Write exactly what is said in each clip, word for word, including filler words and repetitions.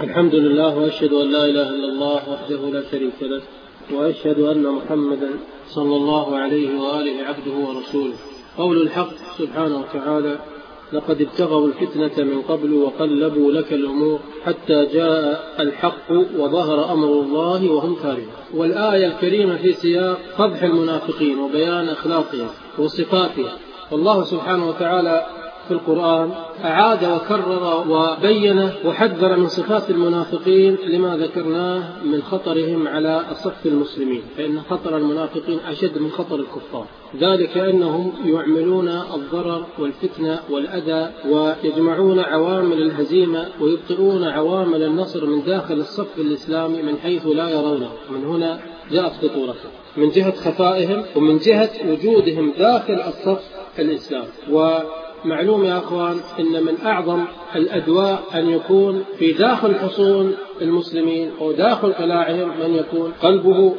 الحمد لله، وأشهد أن لا إله إلا الله وحده لا شريك له، وأشهد أن محمدا صلى الله عليه وآله عبده ورسوله. قول الحق سبحانه وتعالى: لقد ابتغوا الفتنة من قبل وقلبوا لك الأمور حتى جاء الحق وظهر أمر الله وهم كارهون. والآية الكريمة في سياق فضح المنافقين وبيان أخلاقهم وصفاتهم. والله سبحانه وتعالى في القرآن أعاد وكرر وبين وحذر من صفات المنافقين لما ذكرناه من خطرهم على صف المسلمين، فإن خطر المنافقين أشد من خطر الكفار، ذلك أنهم يعملون الضرر والفتنة والأذى ويجمعون عوامل الهزيمة ويبطئون عوامل النصر من داخل الصف الإسلامي من حيث لا يرونه. من هنا جاءت خطورته، من جهة خفائهم ومن جهة وجودهم داخل الصف الإسلامي. ومعلوم يا أخوان أن من أعظم الأدواء أن يكون في داخل حصون المسلمين أو داخل قلاعهم من يكون قلبه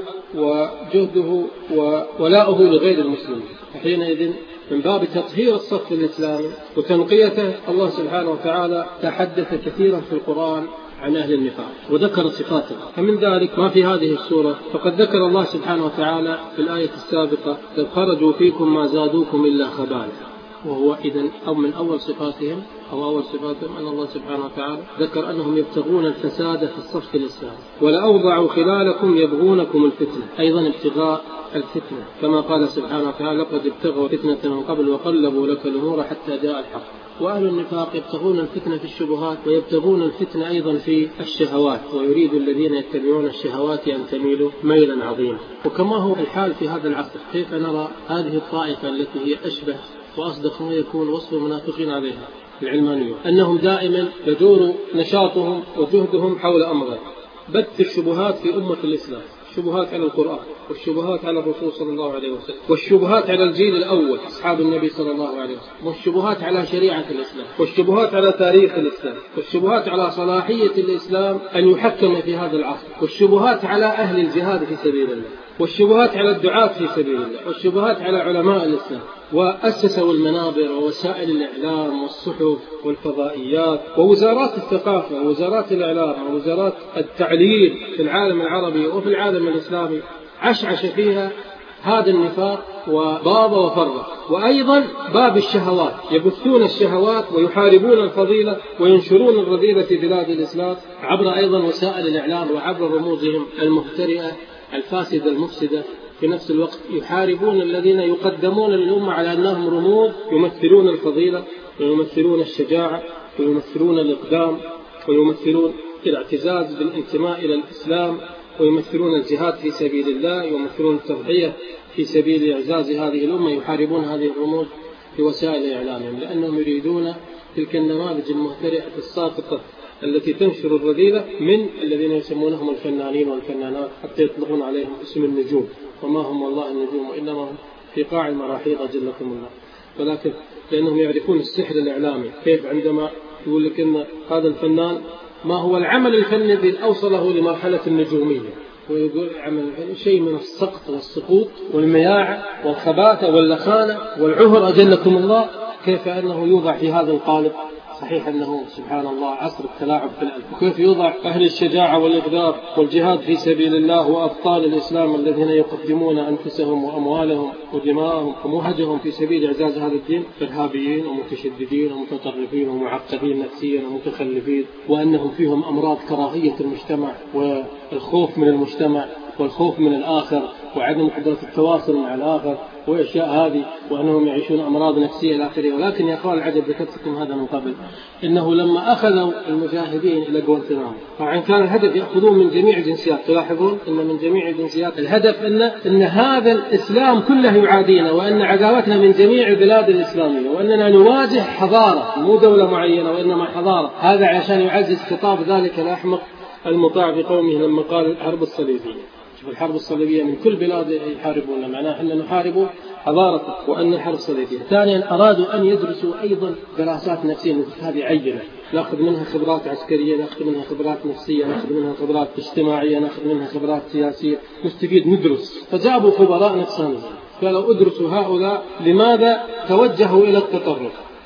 وجهده وولاؤه لغير المسلمين. حينئذ من باب تطهير الصف الإسلامي وتنقيته، الله سبحانه وتعالى تحدث كثيرا في القرآن عن أهل النفاق وذكر صفاتهم. فمن ذلك ما في هذه السورة، فقد ذكر الله سبحانه وتعالى في الآية السابقة: لو خرجوا فيكم ما زادوكم إلا خبالا. وهو إذن أو من أول صفاتهم أو أول صفاتهم أن الله سبحانه وتعالى ذكر أنهم يبتغون الفساد في الصف الإسلامي. ولأوضعوا خلالكم يبغونكم الفتنة، أيضا ابتغاء الفتنة، كما قال سبحانه وتعالى: لقد ابتغوا فتنة من قبل وقلبوا لك الأمور حتى جاء الحق. وأهل النفاق يبتغون الفتنة في الشبهات ويبتغون الفتنة أيضا في الشهوات، ويريد الذين يتبعون الشهوات أن تميلوا ميلا عظيما. وكما هو الحال في هذا العصر، كيف نرى هذه الطائفة التي هي أشبه وأصدق ما يكون وصف المنافقين عليها العلمانيون، أنهم دائما يدور نشاطهم وجهدهم حول أمر بث الشبهات في أمة الإسلام، الشبهات على القرآن، والشبهات على الرسول صلى الله عليه وسلم، والشبهات على الجيل الأول أصحاب النبي صلى الله عليه وسلم، والشبهات على شريعة الإسلام، والشبهات على تاريخ الإسلام، والشبهات على صلاحية الإسلام أن يحكم في هذا العصر، والشبهات على أهل الجهاد في سبيل الله، والشبهات على الدعاة في سبيل الله، والشبهات على علماء الإسلام. وأسسوا المنابر ووسائل الإعلام والصحف والفضائيات ووزارات الثقافة ووزارات الإعلام ووزارات التعليم في العالم العربي وفي العالم الإسلامي، عشعش فيها هذا النفاق وباب وفرق. وأيضا باب الشهوات، يبثون الشهوات ويحاربون الفضيلة وينشرون الرذيلة في بلاد الإسلام عبر أيضا وسائل الإعلام وعبر رموزهم المهترئة الفاسدة المفسدة. في نفس الوقت يحاربون الذين يقدمون للأمة على أنهم رموز يمثلون الفضيلة ويمثلون الشجاعة ويمثلون الإقدام ويمثلون الاعتزاز بالانتماء إلى الإسلام ويمثلون الجهاد في سبيل الله ويمثلون التضحية في سبيل إعزاز هذه الأمة. يحاربون هذه الرموز في وسائل إعلامهم لأنهم يريدون تلك النماذج المهترئة الساقطة التي تنشر الرذيلة من الذين يسمونهم الفنانين والفنانات، حتى يطلقون عليهم اسم النجوم، وما هم والله النجوم وإنما هم في قاع المراحيض جلكم الله. ولكن لأنهم يعرفون السحر الإعلامي، كيف عندما يقول لك أن هذا الفنان ما هو العمل الفني الذي أوصله لمرحلة النجومية، ويقول عمل شيء من السقط والسقوط والمياعة والخباثة واللخانة والعهر أجلكم الله، كيف أنه يوضع في هذا القالب. صحيح أنه سبحان الله عصر التلاعب في الألف، وكيف يوضع أهل الشجاعة والإقدار والجهاد في سبيل الله وأبطال الإسلام الذين يقدمون أنفسهم وأموالهم ودماءهم ومهجهم في سبيل إعزاز هذا الدين إرهابيين ومتشددين ومتطرفين ومعقدين نفسيا ومتخلفين، وأنهم فيهم أمراض كراهية المجتمع والخوف من المجتمع والخوف من الآخر وعدم قدرة التواصل مع الآخر وأشياء هذه، وأنهم يعيشون أمراض نفسية إلى آخره. ولكن يا أخوان العجب، ذكرت لكم هذا من قبل، إنه لما أخذوا المجاهدين إلى غوانتنامو طبعا كان الهدف يأخذون من جميع الجنسيات، تلاحظون إن من جميع الجنسيات الهدف إن, إن هذا الإسلام كله يعادينا، وأن عداوتنا من جميع البلاد الإسلامية، وأننا نواجه حضارة مو دولة معينة وإنما حضارة. هذا عشان يعزز خطاب ذلك الأحمق المطاع بقومه لما قال الحرب الصليبية. الحرب الصليبية من كل بلاد يحاربون، معناه أن نحارب حضارة وأن الحرب الصليبية. ثانيا أرادوا أن يدرسوا أيضا دراسات نفسية، هذه عينة نأخذ منها خبرات عسكرية، نأخذ منها خبرات نفسية، نأخذ منها خبرات اجتماعية، نأخذ منها خبرات سياسية، نستفيد ندرس. فجابوا خبراء نفسانيين قالوا ادرسوا هؤلاء لماذا توجهوا إلى التطرف،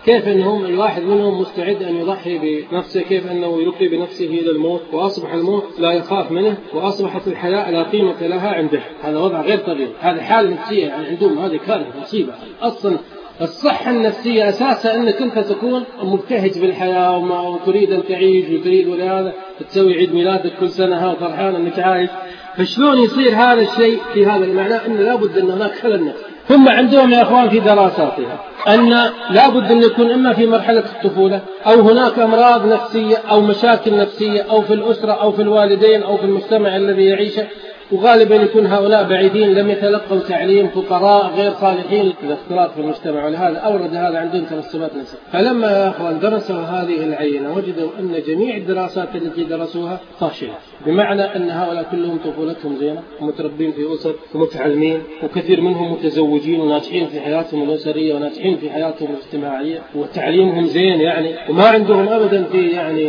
كيف أنهم الواحد منهم مستعد أن يضحي بنفسه، كيف أنه يلقي بنفسه إلى الموت، وأصبح الموت لا يخاف منه، وأصبحت الحياة لا قيمة لها عنده. هذا وضع غير طبيعي، هذا حال نفسية يعني عندهم، هذه كارثة مصيبة. أصلا الصحة النفسية أساسا أنك أنت تكون مبتهج بالحياة وتريد أن تعيش وتريد، ولهذا تسوي عيد ميلادك كل سنة وفرحان أنك عايش. فشلون يصير هذا الشيء في هذا المعنى؟ أن لابد أن هناك خلل نفسي. هم عندهم يا أخوان في دراساتها أن لابد أن يكون إما في مرحلة الطفولة أو هناك أمراض نفسية أو مشاكل نفسية أو في الأسرة أو في الوالدين أو في المجتمع الذي يعيشه، وغالبا يكون هؤلاء بعيدين لم يتلقوا تعليم، فقراء غير صالحين للاختلاط في المجتمع، ولهذا أورد هذا عندهم ترسبات نفسية. فلما يا أخوان درسوا هذه العينة وجدوا أن جميع الدراسات التي درسوها فاشلة، بمعنى أن هؤلاء كلهم طفولتهم زينة ومتربين في أسر ومتعلمين، وكثير منهم متزوجين وناجحين في حياتهم الأسرية وناجحين في حياتهم الاجتماعية، وتعليمهم زين يعني، وما عندهم أبدا في يعني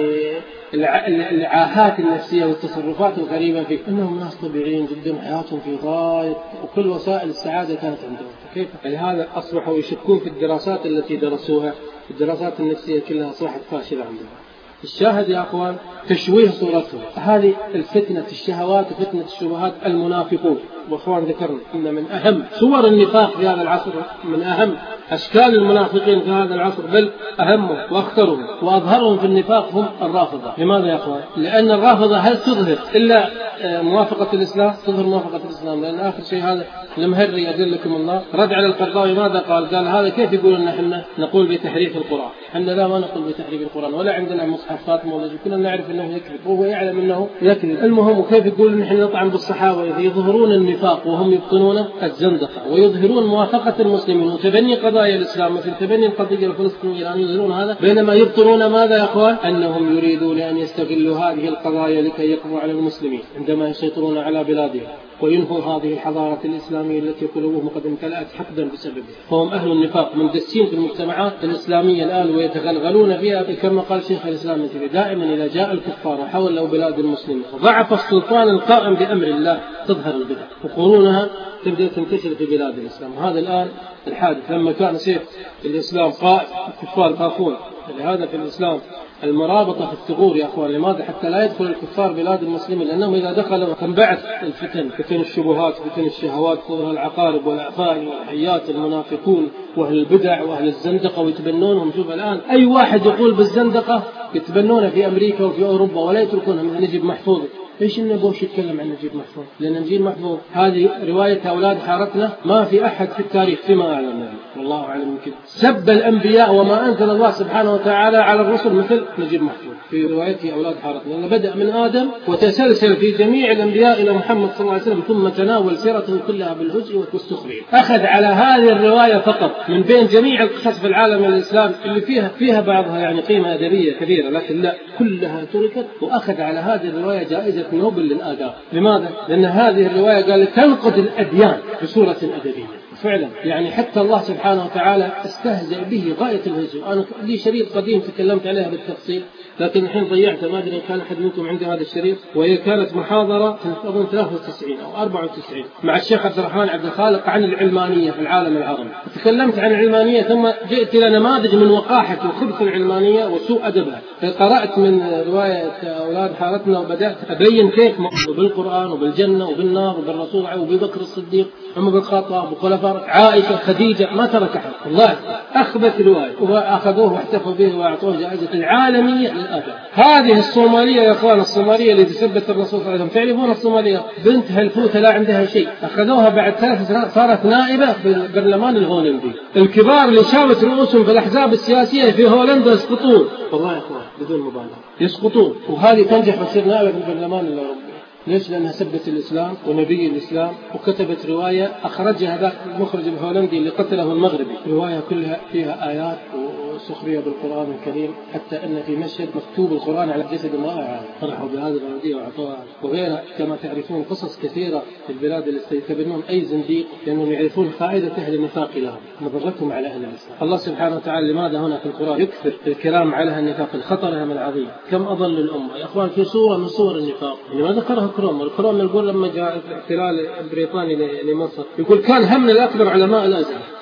العاهات النفسية والتصرفات الغريبة في أنهم ناس طبيعيين جدا، حياتهم في غاية وكل وسائل السعادة كانت عندهم. كيف؟ لهذا أصبحوا يشكون في الدراسات التي درسوها، الدراسات النفسية كلها أصبحت فاشلة عندهم. الشاهد يا أخوان تشويه صورتهم، هذه الفتنة الشهوات وفتنة الشبهات المنافقون. وأخوان ذكرنا أن من أهم صور النفاق في هذا العصر، من أهم أشكال المنافقين في هذا العصر، بل أهمهم وأخطرهم وأظهرهم في النفاق هم الرافضة. لماذا يا أخوان؟ لأن الرافضة هل تظهر إلا موافقة الإسلام؟ تظهر موافقة الإسلام، لأن آخر شيء هذا المهري أدلكم الله رد على القرضاوي ماذا قال؟ قال هذا كيف يقول أن احنا نقول بتحريف القرآن؟ احنا لا ما نقول بتحريف القرآن، ولا عندنا مصحف فاطمة ولا شيء، كنا نعرف أنه يكذب وهو يعلم أنه يكذب. المهم وكيف يقول أن احنا نطعن بالصحابة؟ يظهرون النفاق وهم يبطنون الزندقة، ويظهرون موافقة المسلمين وتبني قضايا الإسلام مثل تبني القضية الفلسطينية، الآن يظهرون هذا، بينما يبطنون ماذا يا أخوان؟ أنهم يريدون أن يستغلوا هذه القضايا لكي يقضوا على المسلمين عندما يسيطرون على بلادهم وينهوا هذه الحضارة الإسلامية التي قلوبهم قد امتلأت حقدا بسببها. فهم أهل النفاق مندسين في المجتمعات الإسلامية الآن ويتغلغلون فيها، كما قال شيخ الإسلام ابن تيمية دائما إذا جاء الكفار وحولوا بلاد المسلمين وضعف السلطان القائم بأمر الله تظهر البدع وقرونها تبدأ تنتشر في بلاد الإسلام. وهذا الآن الحادث لما كان سيف الإسلام قائم الكفار خافون. لهذا في الإسلام المرابطة في الثغور يا أخوان. لماذا؟ حتى لا يدخل الكفار بلاد المسلمين، لأنهم إذا دخلوا تنبعث الفتن، فتن الشبهات، فتن الشهوات، فتن العقارب والأعفان والحيات المنافقون وأهل البدع وأهل الزندقة ويتبنونهم. شوف الآن أي واحد يقول بالزندقة يتبنونه في أمريكا وفي أوروبا ولا يتركونها. من نجيب محفوظ، ليش النبوش يتكلم عن نجيب محفوظ؟ لأن نجيب محفوظ هذه رواية أولاد حارتنا، ما في أحد في التاريخ فيما أعلم والله أعلم من كده سب الأنبياء وما أنزل الله سبحانه وتعالى على الرسل مثل نجيب محفوظ في روايته أولاد حارتنا، لأنه بدأ من آدم وتسلسل في جميع الأنبياء إلى محمد صلى الله عليه وسلم، ثم تناول سيرته كلها بالهزء والسخرية. أخذ على هذه الرواية فقط من بين جميع القصص في العالم الإسلام اللي فيها فيها بعضها يعني قيمة أدبية كبيرة، لكن لا كلها تركت، وأخذ على هذه الرواية جائزة نوبل للآداب. لماذا؟ لأن هذه الرواية قال تنقد الأديان بصورة أدبية فعلا، يعني حتى الله سبحانه وتعالى استهزأ به غاية الهزء. أنا لي شريط قديم تكلمت عليها بالتفصيل، لكن الحين ضيعته، ما أدري إن كان أحد منكم عنده هذا الشريط، وهي كانت محاضرة أظن ثلاثة وتسعين أو أربعة وتسعين مع الشيخ عبد الرحمن عبد الخالق عن العلمانية في العالم العربي. تكلمت عن العلمانية ثم جئت إلى نماذج من وقاحة وخبث العلمانية وسوء أدبها، فقرأت من رواية أولاد حارتنا وبدأت أبين كيف بالقرآن وبالجنة وبالنار وبالرسول وأبي بكر الصديق عمر بن الخطاب وخلفاء عائشة خديجة، ما ترك أحد والله. أخبث رواية وأخذوه واحتفوا به وأعطوه جائزة العالمية للأدب. هذه الصومالية يا أخوان، الصومالية اللي تسبت الرسول صلى الله عليه وسلم، تعرفون الصومالية بنت هالفوتة لا عندها شيء، أخذوها بعد ثلاث سنوات صارت نائبة في البرلمان الهولندي. الكبار اللي شاوت رؤوسهم في الأحزاب السياسية في هولندا يسقطون والله يا أخوان بدون مبالغة يسقطون، وهذه تنجح وتصير نائبة في البرلمان الأوروبي. ليش؟ لأنها سبت الإسلام ونبي الإسلام، وكتبت رواية أخرجها ذاك المخرج الهولندي اللي قتله المغربي، رواية كلها فيها آيات وسخرية بالقرآن الكريم، حتى أن في مشهد مكتوب القرآن على جسد امرأة فرحوا بهذه الرواية وأعطوها، وغيرها كما تعرفون قصص كثيرة في البلاد اللي يتبنون أي زنديق لأنهم يعرفون فائدة أهل النفاق لهم مضرتهم على أهل الإسلام. الله سبحانه وتعالى لماذا هنا في القرآن يكثر الكلام على النفاق الخطر من العظيم؟ كم أضل الأمة يا أخوان في صورة من صور النفاق. يعني ما ذكرها كروم، الكروم يقول لما جاء الاحتلال البريطاني لمصر يقول كان همنا الأكبر علماء الأزهر،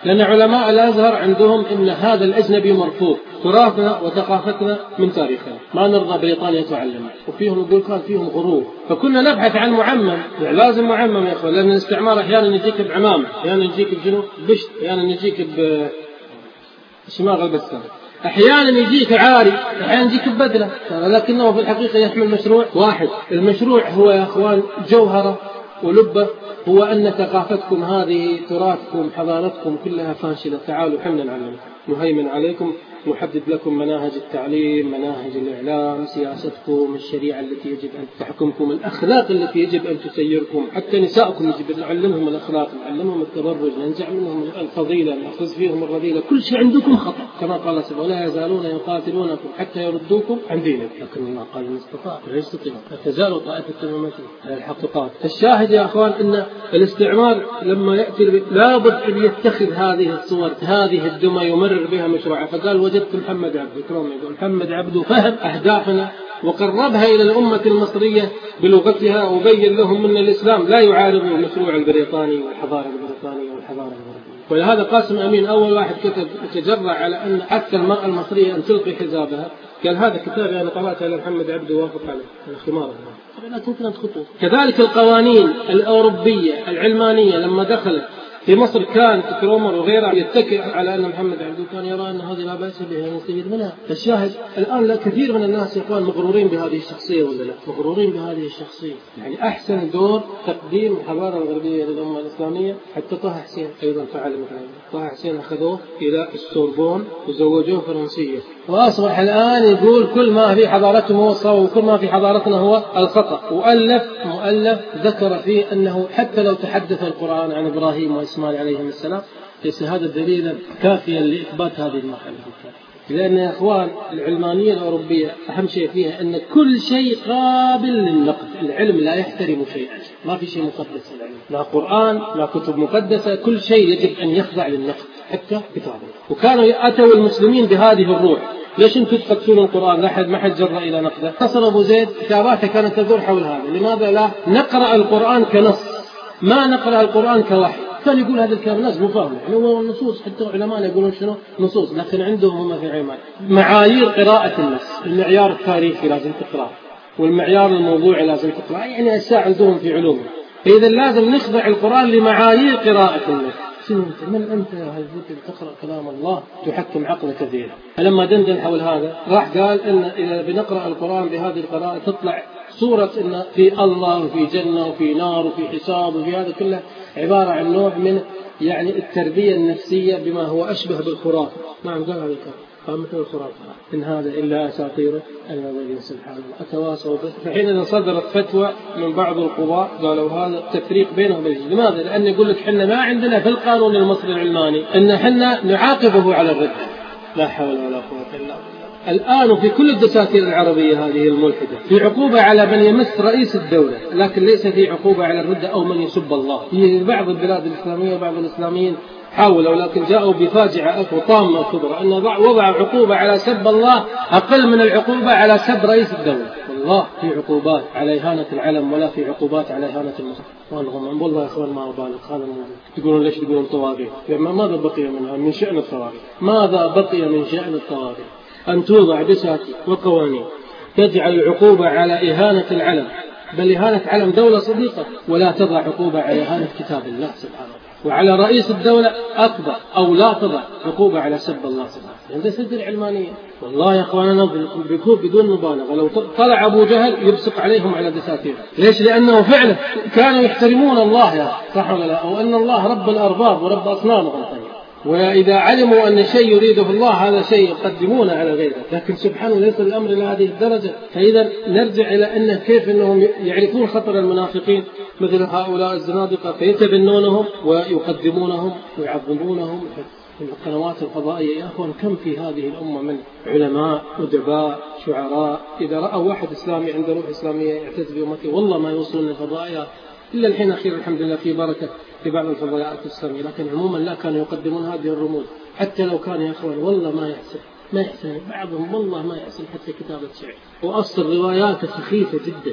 لأن علماء الأزهر عندهم إن هذا الأجنبي مرفوض، تراثنا وثقافتنا من تاريخنا، ما نرضى بريطانيا تعلم، وفيهم يقول كان فيهم غرور، فكنا نبحث عن معمم، يعني لازم معمم يا أخوان، لأن الاستعمار أحيانا يجيك بعمامة، أحيانا يجيك بجنو بشت، أحيانا يجيك بشماغ البستان، أحيانا يجيك عاري، أحيانا يجيك ببدلة، لكنه في الحقيقة يحمل مشروع واحد. المشروع هو يا أخوان جوهرة ولبة، هو أن ثقافتكم هذه، تراثكم، حضارتكم كلها فاشلة، تعالوا حنا نعلمكم، نهيمن عليكم، نحدد لكم مناهج التعليم، مناهج الإعلام، سياستكم، الشريعة التي يجب أن تحكمكم، الأخلاق التي يجب أن تسيركم، حتى نسائكم يجب أن نعلمهم الأخلاق، نعلمهم التبرج، ننزع منهم الفضيلة، نأخذ فيهم الرذيلة، كل شيء عندكم خطأ، كما قال سبحانه ولا يزالون يقاتلونكم حتى يردوكم عن دينكم، لكن الله قال إن استطاعوا لا يستطيعون، فتزال طائفة من أمتي على الحق قائمة. الشاهد يا أخوان أن الاستعمار لما يأتي لابد أن يتخذ هذه الصور، هذه الدمى، يمرر بها مشروعه، فقال وجدت محمد عبده، يقول محمد عبده فهم أهدافنا وقربها إلى الأمة المصرية بلغتها، وبين لهم أن الإسلام لا يعارض المشروع البريطاني والحضارة البريطانية والحضارة الغربية. ولهذا قاسم أمين أول واحد كتب تجرع على أن حتى المرأة المصرية أن تلقي حجابها، قال هذا كتاب أنا قرأته على محمد عبده وافق عليه الخمار، لكن كانت خطوة. كذلك القوانين الأوروبية العلمانية لما دخلت في مصر كان كرومر وغيره يتكئ على أن محمد عبده كان يرى أن هذه لا بأس بها نستفيد منها. الشاهد الآن لا كثير من الناس يقول مغرورين بهذه الشخصية ولا لا، مغرورين بهذه الشخصية. يعني أحسن دور تقديم الحضارة الغربية للأمة الإسلامية حتى طه حسين أيضا فعل مثلا، طه حسين أخذوه إلى السوربون وزوجوه فرنسية، وأصبح الآن يقول كل ما في حضارتهم هو الصواب وكل ما في حضارتنا هو الخطأ. وألف مؤلف ذكر فيه أنه حتى لو تحدث القرآن عن إبراهيم وإسماعيل عليهم السلام ليس هذا دليلا كافيا لإثبات هذه المرحلة، لأن يا إخوان العلمانية الأوروبية أهم شيء فيها أن كل شيء قابل للنقد، العلم لا يحترم شيئا، ما في شيء مقدس العلم، لا قرآن لا كتب مقدسة، كل شيء يجب أن يخضع للنقد حتى كتابه. وكانوا أتوا المسلمين بهذه الروح، ليش انتم تقدسون القرآن؟ لا حد ما حد جرأ إلى نقده. نصر أبو زيد كتاباته كانت تدور حول هذا، لماذا لا نقرأ القرآن كنص، ما نقرأ القرآن كوحي؟ كان يقول هذا الكلام ناس مو فاهم، يعني هو النصوص حتى علماء يقولون شنو نصوص، لكن عندهم هم في علماء معايير قراءة النص، المعيار التاريخي لازم تقرأ، والمعيار الموضوعي لازم تقرأ، يعني أشياء عندهم في علوم. فإذا لازم نخضع القرآن لمعايير قراءة النص. من أنت يا هالذكر تقرأ كلام الله تحكم عقلك ذيلا؟ فلما دندن حول هذا راح قال إن إذا بنقرأ القرآن بهذه القراءة تطلع صورة إن في الله وفي جنة وفي نار وفي حساب، وفي هذا كله عبارة عن نوع من يعني التربية النفسية بما هو أشبه بالخرافة. نعم قال هذا الكلام قامت الخرافة، إن هذا إلا أساطير الأولين سبحان الله أتواصوا به. فحين صدرت فتوى من بعض القضاة قالوا هذا تفريق بينه وبين. لماذا؟ لأن يقول لك حنا ما عندنا في القانون المصري العلماني إن حنا نعاقبه على الردة، لا حول ولا قوة إلا بالله. الآن في كل الدساتير العربية هذه الملحدة في عقوبة على من يمس رئيس الدولة، لكن ليس في عقوبة على الردة أو من يسب الله. في بعض البلاد الإسلامية وبعض الإسلاميين حاولوا، لكن جاءوا بفاجعة وطامة كبرى أن وضع عقوبة على سب الله أقل من العقوبة على سب رئيس الدولة. والله في عقوبات على إهانة العلم ولا في عقوبات على إهانة المسلم. والله والله يا أخوان ما أبالغ هذا الموضوع. تقولون ليش تقولون طواغيت؟ ماذا بقي منها من شأن الطواغيت؟ ماذا بقي من شأن الطواغيت؟ أن توضع دساتير وقوانين تجعل العقوبة على إهانة العلم، بل إهانة علم دولة صديقة، ولا تضع عقوبة على إهانة كتاب الله سبحانه وتعالى. وعلى رئيس الدولة أكبر أو لا تضع عقوبة على سب الله سبحانه وتعالى. هذا سد العلمانية. والله يا أخواننا بيكون بدون مبالغة لو طلع أبو جهل يبصق عليهم على دساتير. ليش؟ لأنه فعلا كانوا يحترمون الله، يا صح ولا لا؟ أو أن الله رب الأرباب ورب أصنامهم. وإذا علموا أن شيء يريده الله هذا شيء يقدمونه على غيره، لكن سبحانه ليس الأمر إلى هذه الدرجة. فإذا نرجع إلى أن كيف أنهم يعرفون خطر المنافقين مثل هؤلاء الزنادقة فيتبنونهم ويقدمونهم ويعظمونهم في القنوات الفضائية. يا أخوان كم في هذه الأمة من علماء أدباء شعراء إذا رأوا واحد إسلامي عنده روح إسلامية يعتز بأمته والله ما يوصلون للفضائيات إلا الحين أخير الحمد لله في بركة في بعض الفضائيات الإسلامية، لكن عموما لا كانوا يقدمون هذه الرموز. حتى لو كان يا أخوان والله ما يحسن ما يحسن بعضهم والله ما يحسن حتى كتابة شعر، وأصل رواياته سخيفة جدا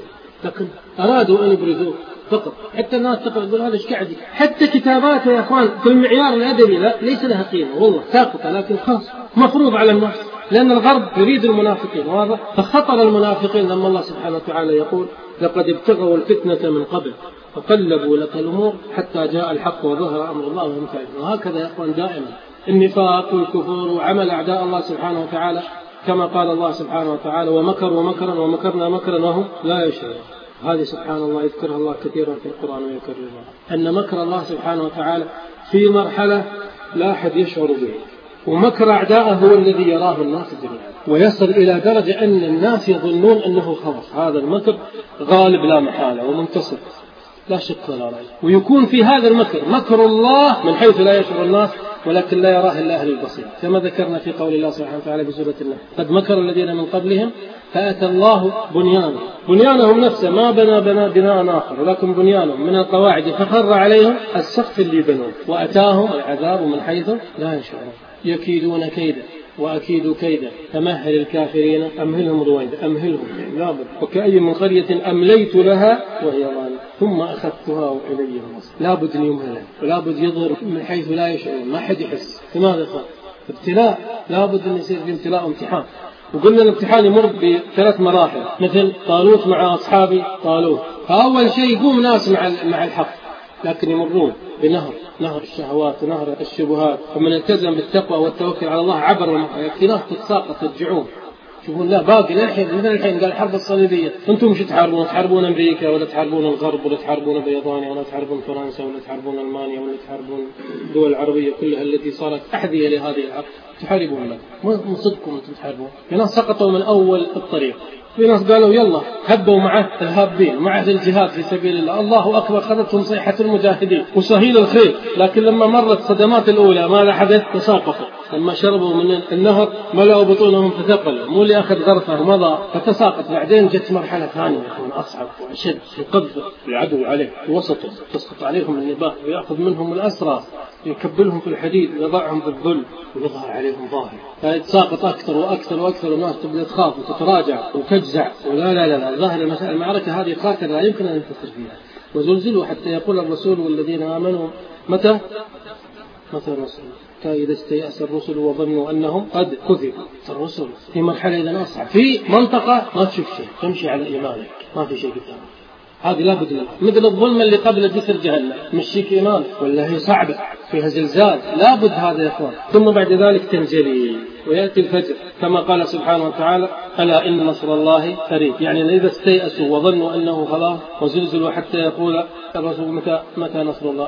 لكن أرادوا أن يبرزوه فقط. حتى الناس تقول يقول هذا ايش قاعد، حتى كتاباته يا أخوان في المعيار الأدبي لا ليس لها قيمة والله ساقطة، لكن خاص مفروض على الناس، لأن الغرب يريد المنافقين. واضح؟ فخطر المنافقين لما الله سبحانه وتعالى يقول لقد ابتغوا الفتنة من قبل فقلبوا لك الأمور حتى جاء الحق وظهر أمر الله وهم كافرون. وهكذا يا أخوان دائما النفاق والكفور وعمل أعداء الله سبحانه وتعالى، كما قال الله سبحانه وتعالى ومكروا مكرا ومكرنا مكرا وهم لا يشعرون. هذه سبحان الله يذكرها الله كثيرا في القرآن ويكررها، أن مكر الله سبحانه وتعالى في مرحلة لا أحد يشعر به، ومكر أعداءه هو الذي يراه الناس جميعا، ويصل إلى درجة أن الناس يظنون أنه خلاص هذا المكر غالب لا محالة ومنتصر لا شك ولا ريب، ويكون في هذا المكر مكر الله من حيث لا يشعر الناس، ولكن لا يراه إلا أهل البصير، كما ذكرنا في قول الله سبحانه وتعالى بسورة النحل قد مكر الذين من قبلهم فأتى الله بنيانهم بنيانهم نفسه ما بنى بنا بناء آخر، ولكن بنيانهم من القواعد فخر عليهم السقف اللي بنوه وأتاهم العذاب من حيث لا يشعرون. يكيدون كيدا وأكيد كيدا فمهل الكافرين أمهلهم رويدا أمهلهم لابد. وكأي من قرية أمليت لها وهي ظالمة ثم أخذتها وإلي المصير. لابد أن يمهلها ولابد يظهر من حيث لا يشعرون، ما حد يحس. لماذا خاف؟ ابتلاء، لابد أن يصير في ابتلاء وامتحان. وقلنا الامتحان يمر بثلاث مراحل، مثل طالوت مع أصحاب طالوت. فأول شيء يقوم ناس مع مع الحق، لكن يمرون بنهر نهر الشهوات ونهر الشبهات، ومن التزم بالتقوى والتوكل على الله عبر. في ناس تتساقط ترجعون شوفون لا باقي للحين مثل الحين قال الحرب الصليبية، أنتم مش تحاربون تحاربون أمريكا ولا تحاربون الغرب ولا تحاربون بريطانيا ولا تحاربون فرنسا ولا تحاربون ألمانيا ولا تحاربون الدول العربية كلها التي صارت أحذية لهذه الحرب، تحاربون لك ما صدقكم أنتم تحاربون. في ناس سقطوا من أول الطريق، في ناس قالوا يلا هبوا معه الهابين معه الجهاد في سبيل الله، الله أكبر خذتهم صيحة المجاهدين وسهيل الخير، لكن لما مرت الصدمات الأولى ماذا حدث؟ تساقطوا. لما شربوا من النهر ملأوا بطونهم فثقلوا، مو اللي أخذ غرفة ومضى فتساقط. بعدين جت مرحلة ثانية يكون أصعب وأشد، يقذف العدو عليه وسطه تسقط عليهم النباه ويأخذ منهم الأسرى يكبلهم في الحديد ويضعهم بالذل ويظهر عليهم ظاهر، فيتساقط أكثر وأكثر وأكثر، والناس تبدأ تخاف وتتراجع وتجزع ولا لا لا لا ظاهر المعركة هذه خاطر لا يمكن أن ينتصر فيها. وزلزلوا حتى يقول الرسول والذين آمنوا متى متى الرسول إذا استيأس الرسل وظنوا أنهم قد كذبوا. الرسل في مرحلة إذا أصعب في منطقة ما تشوف شيء، تمشي على إيمانك ما في شيء قدامك، هذه لابد منها. مثل الظلم اللي قبل جسر جهنم مشيك إيمان ولا هي صعبة فيها زلزال، لابد هذا يا إخوان. ثم بعد ذلك تنجلي ويأتي الفجر كما قال سبحانه وتعالى ألا إن نصر الله قريب، يعني إذا استيأسوا وظنوا أنه خلاص وزلزلوا حتى يقول الرسول متى متى نصر الله.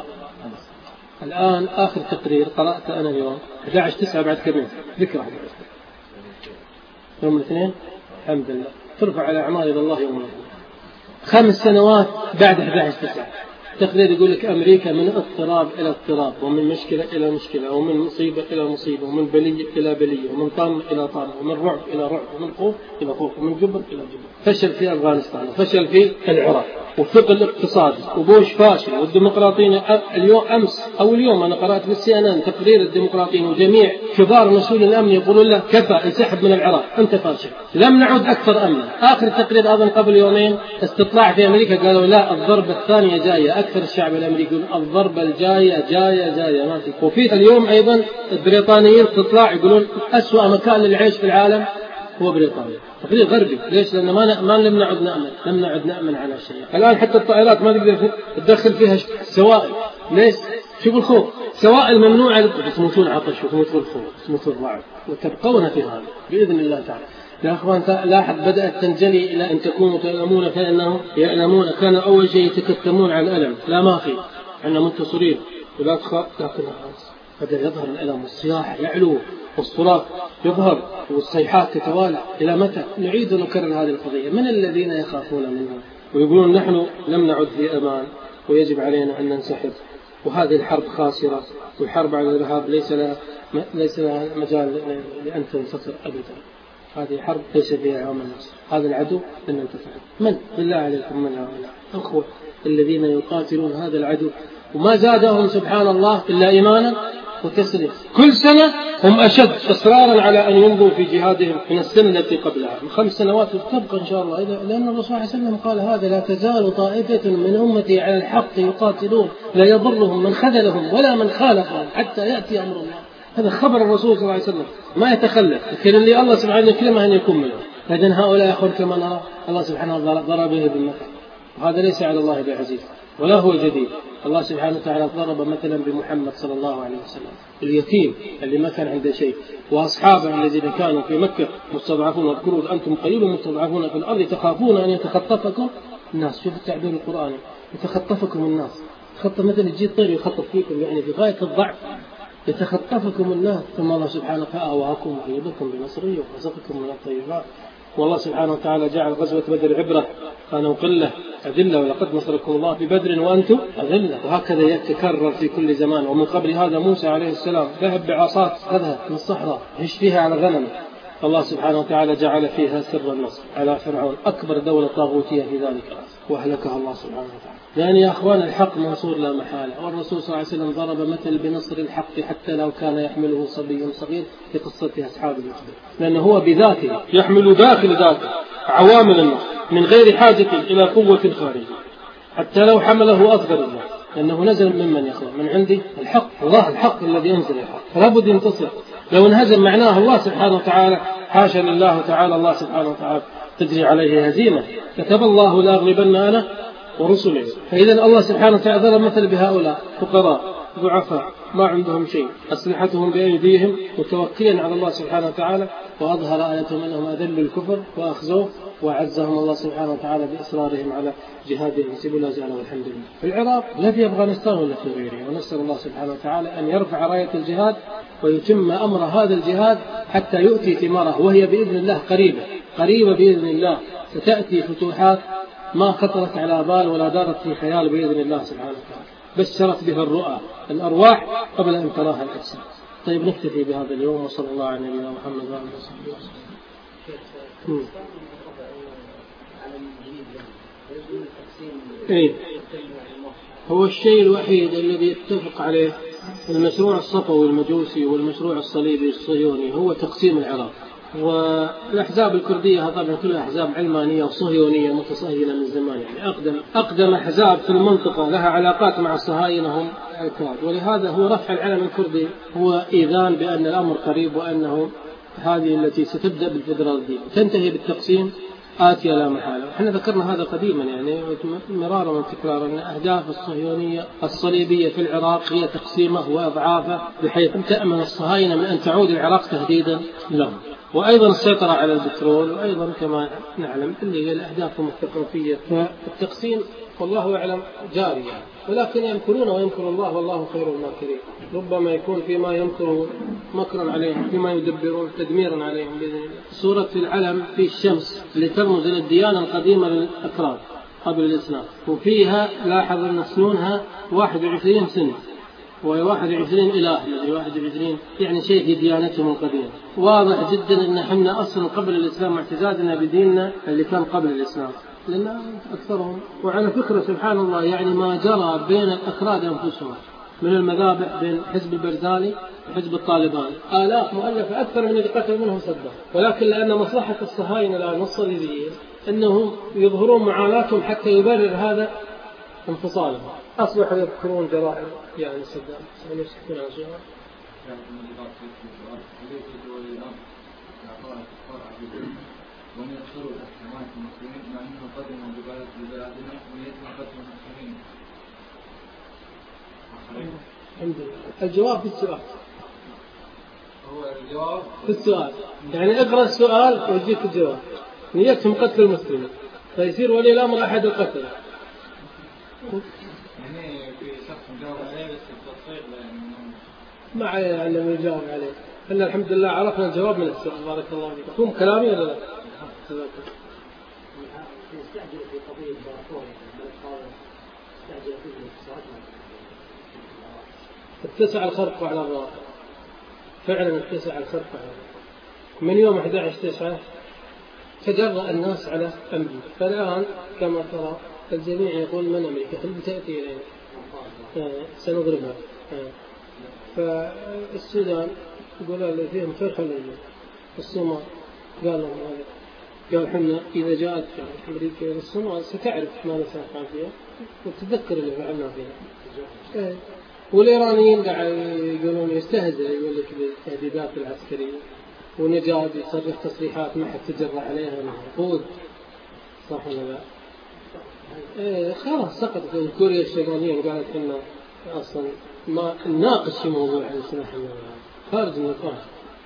الآن آخر تقرير قرأت أنا اليوم أحد عشر تسعة بعد كم ذكرى يوم الاثنين الحمد لله ترفع على أعمال إلى الله يوم الاثنين، خمس سنوات بعد أحد عشر تسعة تقرير يقول لك أمريكا من اضطراب إلى اضطراب، ومن مشكلة إلى مشكلة، ومن مصيبة إلى مصيبة، ومن بلية إلى بلية، ومن طامة إلى طامة، ومن رعب إلى رعب، ومن خوف إلى خوف، ومن جبر إلى جبر. فشل في أفغانستان وفشل في العراق وثقل الاقتصادي وبوش فاشل، والديمقراطيين اليوم أمس أو اليوم أنا قرأت في السي إن إن تقرير الديمقراطيين وجميع كبار مسؤولين الأمن يقولون له كفى انسحب من العراق أنت فاشل لم نعود أكثر أمنا. آخر تقرير أظن قبل يومين استطلاع في أمريكا قالوا لا الضربة الثانية جاية، أكثر الشعب الأمريكي يقول الضربة الجاية جاية جاية ما في. وفي اليوم أيضا البريطانيين استطلاع يقولون أسوأ مكان للعيش في العالم هو بريطانيا، تقرير غربي. ليش؟ لأن ما ما لم نعد نأمن لم نعد نأمن على شيء. الآن حتى الطائرات ما تقدر تدخل فيها سوائل. ليش؟ شوفوا الخوف، سوائل ممنوعة تموتون عطش وتموتون خوف وتموتون رعب، وتبقون في هذا بإذن الله تعالى. يا أخوان لاحظ بدأت تنجلي إلى أن تكونوا تألمون فإنهم يألمون. كان أول شيء يتكتمون عن الألم، لا ما في عندنا منتصرين ولا تخاف، لكن بدأ يظهر الألم والصياح يعلو والصراخ يظهر والصيحات تتوالى. إلى متى نعيد ونكرر هذه القضية؟ من الذين يخافون منها ويقولون نحن لم نعد في أمان ويجب علينا أن ننسحب، وهذه الحرب خاسرة، والحرب على الإرهاب ليس لها ليس لها مجال لأن تنتصر أبدا. هذه حرب ليس فيها عمل النصر، هذا العدو لن ينتصر. من بالله عليكم من هؤلاء الأخوة الذين يقاتلون هذا العدو وما زادهم سبحان الله إلا إيمانا وتسلية. كل سنة هم أشد إصرارا على أن يمضوا في جهادهم من السنة التي قبلها، من خمس سنوات تبقى إن شاء الله، لأن الرسول صلى الله عليه وسلم قال هذا: لا تزال طائفة من أمتي على الحق يقاتلون لا يضرهم من خذلهم ولا من خالفهم حتى يأتي أمر الله. هذا خبر الرسول صلى الله عليه وسلم، ما يتخلف، لكن اللي الله سبحانه يكلمه أن يكون منه. لكن هؤلاء أخر كما نرى الله سبحانه ضرب به بالمثل، وهذا ليس على الله بعزيز ولا هو جديد. الله سبحانه وتعالى ضرب مثلا بمحمد صلى الله عليه وسلم، اليتيم اللي ما كان عنده شيء، وأصحابه الذين كانوا في مكة مستضعفون. واذكروا أنتم قليل مستضعفون في الأرض تخافون أن يتخطفكم الناس. شوف التعبير القرآني، يتخطفكم الناس. خط مثل يجي طير يخطف فيكم، يعني في غاية الضعف، يتخطفكم الناس. ثم الله سبحانه فآواكم وأيدكم بنصره ورزقكم من الطيبات. والله سبحانه وتعالى جعل غزوة بدر عبرة، كانوا قلة أذلة ولقد نصركم الله ببدر وأنتم أذلة. وهكذا يتكرر في كل زمان. ومن قبل هذا موسى عليه السلام ذهب بعصات خذها من الصحراء هش فيها على غنم، الله سبحانه وتعالى جعل فيها سر النصر على فرعون أكبر دولة طاغوتية في ذلك، وأهلكها الله سبحانه وتعالى. يعني يا أخوان الحق منصور لا محالة. والرسول صلى الله عليه وسلم ضرب مثل بنصر الحق حتى لو كان يحمله صبي صغير في قصة أصحاب الأخدود، لأنه هو بذاته يحمل داخل ذاته عوامل النصر من غير حاجة إلى قوة خارجية، حتى لو حمله أصغر الناس، لأنه نزل ممن يخلق من عندي الحق، الله الحق الذي أنزل الحق، فلا بد ينتصر. لو انهزم معناه الله سبحانه وتعالى حاشا لله تعالى، الله سبحانه وتعالى تجري عليه هزيمة، كتب الله لأغلبن أنا ورسله. فإذا الله سبحانه وتعالى ضرب مثل بهؤلاء فقراء ضعفاء ما عندهم شيء، أسلحتهم بأيديهم متوكلين على الله سبحانه وتعالى، وأظهر آيتهم أنهم أذلوا الكفر وأخزوه، وعزهم الله سبحانه وتعالى بإصرارهم على جهادهم في سبيل الله والحمد لله. في العراق لا في أفغانستان ولا في غيره. ونسأل الله سبحانه وتعالى أن يرفع راية الجهاد ويتم أمر هذا الجهاد حتى يؤتي ثماره، وهي بإذن الله قريبة قريبة بإذن الله. ستأتي فتوحات ما خطرت على بال ولا دارت في خيال بإذن الله سبحانه وتعالى، بشرت بها الرؤى الأرواح قبل أن تراها الأجسام. طيب نكتفي بهذا اليوم، وصلى الله على نبينا محمد وعلى آله وصحبه وسلم. إيه؟ هو الشيء الوحيد الذي يتفق عليه المشروع الصفوي المجوسي والمشروع الصليبي الصهيوني هو تقسيم العراق. والأحزاب الكردية طبعا كلها أحزاب علمانية وصهيونية متصهينة من زمان، يعني أقدم أقدم أحزاب في المنطقة لها علاقات مع الصهاينة هم الكرد. ولهذا هو رفع العلم الكردي هو إيذان بأن الأمر قريب، وأنه هذه التي ستبدأ بالفيدرالية تنتهي بالتقسيم آتية لا محالة. احنا ذكرنا هذا قديما يعني مرارا وتكرارا أن أهداف الصهيونية الصليبية في العراق هي تقسيمه وأضعافه بحيث تأمن الصهاينة من أن تعود العراق تهديدا لهم، وأيضا السيطرة على البترول، وأيضا كما نعلم اللي هي الأهدافهم الثقافية. فالتقسيم والله أعلم جاري، ولكن يمكرون ويمكر الله والله خير الماكرين. ربما يكون فيما يمكر مكرا عليهم، فيما يدبرون تدميرا عليهم بإذن الله. سورة العلم في الشمس اللي ترمز إلى الديانة القديمة للأكراد قبل الإسلام، وفيها لاحظ أن سنونها واحد وعشرين سنة وهي واحد وعشرين إله، الذي واحد وعشرين يعني شيء في ديانتهم القديمة. واضح جدا أن حنا أصلا قبل الإسلام اعتزازنا بديننا اللي كان قبل الإسلام، لأن أكثرهم. وعلى فكرة سبحان الله يعني ما جرى بين الأكراد أنفسهم من المذابح بين حزب البرزالي وحزب الطالبان، آلاف مؤلفة أكثر من اللي قتل منهم صدام، ولكن لأن مصلحة الصهاينة الآن والصليبيين أنهم يظهرون معاناتهم حتى يبرر هذا انفصالهم، أصبحوا يذكرون جرائم يعني صدام. سنسكتون عن شيء ومن يقصروا الأحكامات المسلمين مع أنه قدموا ببلادنا ويتم قتل المسلمين. الحمد لله. الجواب في السؤال. هو الجواب في السؤال، يعني اقرأ السؤال ويجيك الجواب. نيتهم قتل المسلمين فيصير ولي الأمر أحد القتل. يعني في شخص مجاوب عليه بس التصحيح ما عليه أن يجاوب عليه. إحنا الحمد لله عرفنا الجواب من السؤال. بارك الله فيك. مفهوم كلامي ولا لا؟ يستعجل في قضية الباركون يستعجل في الاتصالات. اتسع الخرق على الراء، فعلا اتسع الخرق على الراء. من يوم أحد عشر تسعة تجرأ الناس على أمريكا، فالآن كما ترى الجميع يقول من أمريكا هل بتأتي إلينا؟ آه سنضربها. آه فالسودان يقول اللي فيهم خير خلينا، الصومال قال لهم هذا، قال حنا إذا جاءت أمريكا إلى الصومال ستعرف ماذا سنفعل فيها وتتذكر اللي فعلنا فيها. والإيرانيين قاعد يقولون يستهزئ، يقول لك بالتهديدات العسكرية، ونجاد يصرف تصريحات ما حد تجرأ عليها نقود، صح ولا لا؟ إيه خلاص سقطت كوريا الشمالية وقالت إنه أصلا ما ناقش في موضوع السلاح خارج النقاش.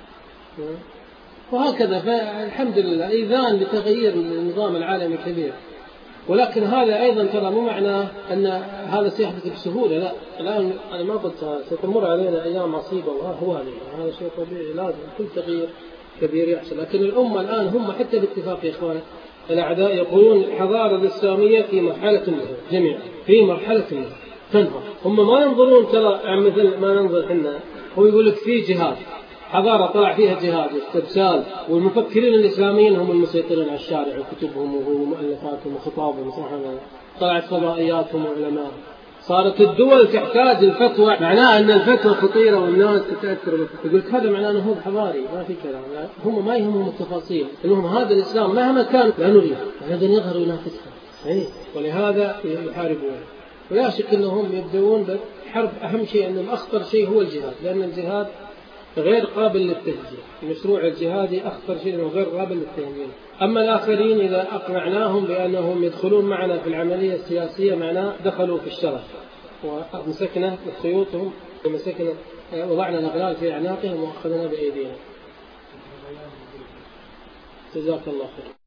وهكذا فالحمد لله إذان لتغيير النظام العالمي كبير، ولكن هذا أيضا ترى مو معناه أن هذا سيحدث بسهولة، لا. الآن أنا ما قلت ستمر علينا أيام عصيبة وهوانية، هذا شيء طبيعي لازم كل تغيير كبير يحصل. لكن الأمة الآن هم حتى باتفاق يا إخوان الأعداء يقولون الحضارة الإسلامية في مرحلة النهوض جميعا، في مرحلة النهوض تنهض. هم ما ينظرون ترى مثل ما ننظر حنا، هو يقول لك في جهاد، حضارة طلع فيها جهاد واستبسال، والمفكرين الإسلاميين هم المسيطرين على الشارع وكتبهم ومؤلفاتهم وخطابهم، صحنا طلعت فضائياتهم وعلماء، صارت الدول تحتاج الفتوى، معناه أن الفتوى خطيرة والناس تتأثر. يقول هذا معناه نهوض حضاري، ما في كلام. هم ما يهمهم التفاصيل، المهم هذا الإسلام مهما كان لا نريد هذا يظهر وينافسها، ولهذا يحاربون. ولا شك أنهم يبدأون بحرب، أهم شيء أنهم أخطر شيء هو الجهاد، لأن الجهاد غير قابل للتهجير، المشروع الجهادي أخطر شيء غير قابل للتهجير. أما الآخرين إذا أقنعناهم بأنهم يدخلون معنا في العملية السياسية معناه دخلوا في الشرف، ومسكنا خيوطهم ومسكنا وضعنا الأغلال في أعناقهم وأخذنا بأيدينا. جزاك الله خير.